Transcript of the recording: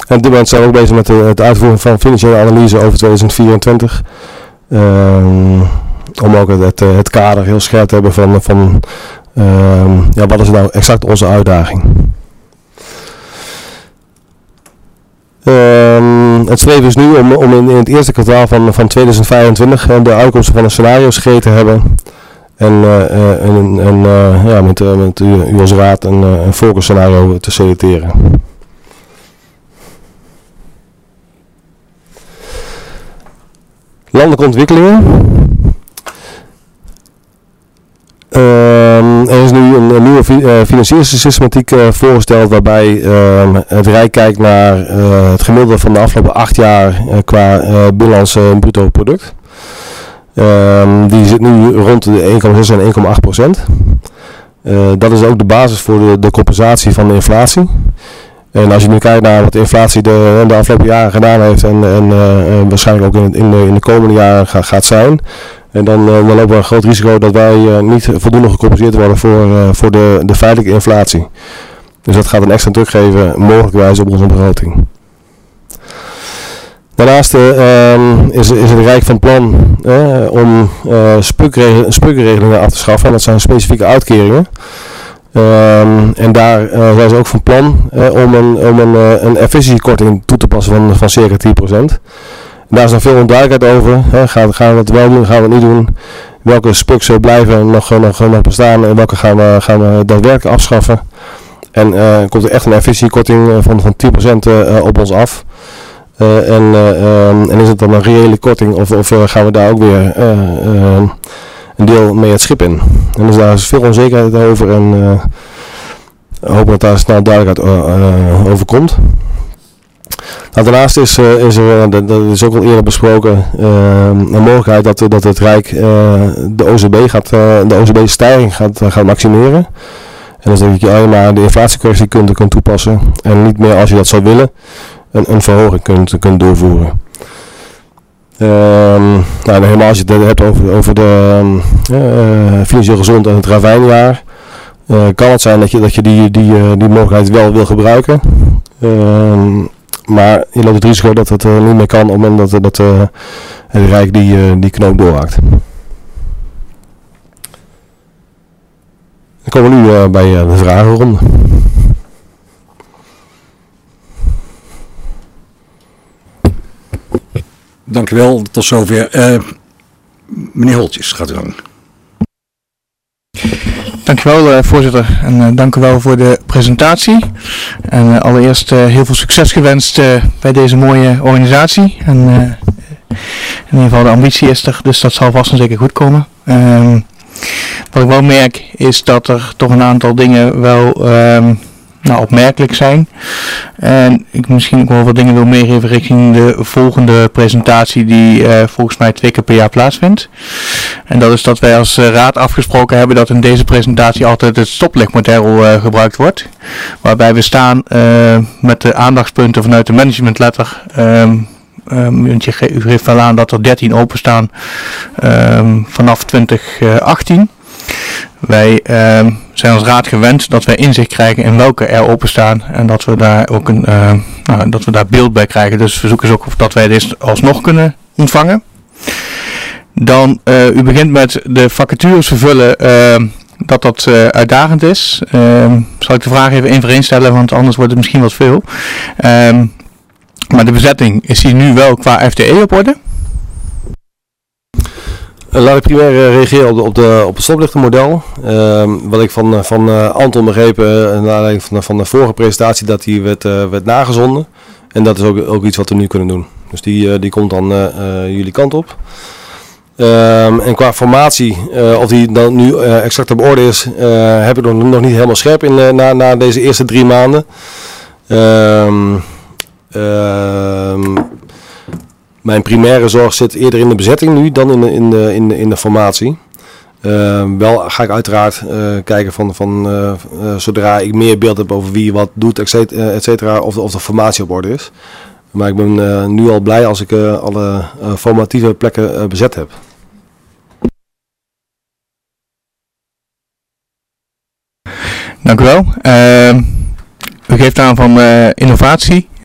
En op dit moment zijn we ook bezig met het uitvoeren van financiële analyse over 2024. Om ook het kader heel scherp te hebben van wat is nou exact onze uitdaging. Het streven is nu om in het eerste kwartaal van 2025 de uitkomsten van een scenario-scheet te hebben. En met u als raad een voorkeursscenario te selecteren. Landelijke ontwikkelingen. Er is nu een nieuwe financiering-systematiek voorgesteld waarbij het Rijk kijkt naar het gemiddelde van de afgelopen 8 jaar qua binnenlands bruto product. Die zit nu rond de 1,6 en 1,8%. Dat is ook de basis voor de compensatie van de inflatie. En als je nu kijkt naar wat de inflatie de afgelopen jaren gedaan heeft en waarschijnlijk ook in de komende jaren gaat zijn. En dan lopen we een groot risico dat wij niet voldoende gecompenseerd worden voor de feitelijke inflatie. Dus dat gaat een extra druk geven, mogelijkwijs op onze begroting. Daarnaast is het Rijk van plan om spukregelingen af te schaffen. En dat zijn specifieke uitkeringen. En daar zijn ze ook van plan om een efficiëntiekorting toe te passen van circa 10%. Daar is nog veel onduidelijkheid over. Gaan we het wel doen, gaan we het niet doen? Welke spuks blijven nog bestaan en welke gaan we daadwerkelijk afschaffen? En komt er echt een efficiëntiekorting van 10% op ons af? En is het dan een reële korting of gaan we daar ook weer een deel mee het schip in? En dus daar is veel onzekerheid over en hopen dat daar snel duidelijkheid over komt. Nou, daarnaast is er, dat is ook al eerder besproken, een mogelijkheid dat het Rijk de OCB-stijging gaat maximeren. En dus dat je alleen maar de inflatiecorrectie kunt toepassen en niet meer, als je dat zou willen, een verhoging kunt doorvoeren. Helemaal als je het hebt over de financieel gezond en het ravijnjaar, kan het zijn dat je die mogelijkheid wel wil gebruiken. Maar je loopt het risico dat het niet meer kan op het moment dat het Rijk die knoop doorhaakt. Dan komen we nu bij de vragenronde. Dank u wel, tot zover. Meneer Holtjes, gaat u gang. Dank u wel, voorzitter. En dank u wel voor de presentatie. En allereerst heel veel succes gewenst bij deze mooie organisatie. En in ieder geval de ambitie is er, dus dat zal vast en zeker goed komen. Wat ik wel merk is dat er toch een aantal dingen wel opmerkelijk zijn. En ik misschien ook wel wat dingen wil meegeven richting de volgende presentatie die volgens mij 2 keer per jaar plaatsvindt. En dat is dat wij als raad afgesproken hebben dat in deze presentatie altijd het stoplichtmodel gebruikt wordt. Waarbij we staan met de aandachtspunten vanuit de managementletter. U geeft wel aan dat er 13 openstaan vanaf 2018. Wij zijn als raad gewend dat wij inzicht krijgen in welke er openstaan en dat we daar ook dat we daar beeld bij krijgen. Dus verzoek is ook of dat wij dit alsnog kunnen ontvangen. Dan, u begint met de vacatures vervullen, dat uitdagend is. Zal ik de vraag even 1 voor 1 stellen, want anders wordt het misschien wat veel. Maar de bezetting, is die nu wel qua FTE op orde? Laat ik primair reageren op het stoplichtenmodel. Wat ik van Anton begrepen, naar aanleiding van de vorige presentatie, dat die werd nagezonden. En dat is ook iets wat we nu kunnen doen. Dus die komt dan jullie kant op. En qua formatie, of die dan nu exact op orde is, heb ik nog niet helemaal scherp na deze eerste 3 maanden. Mijn primaire zorg zit eerder in de bezetting nu dan in de formatie. Wel ga ik uiteraard kijken van zodra ik meer beeld heb over wie wat doet, et cetera, of de formatie op orde is. Maar ik ben nu al blij als ik alle formatieve plekken bezet heb. Dank u wel. U geeft aan van innovatie.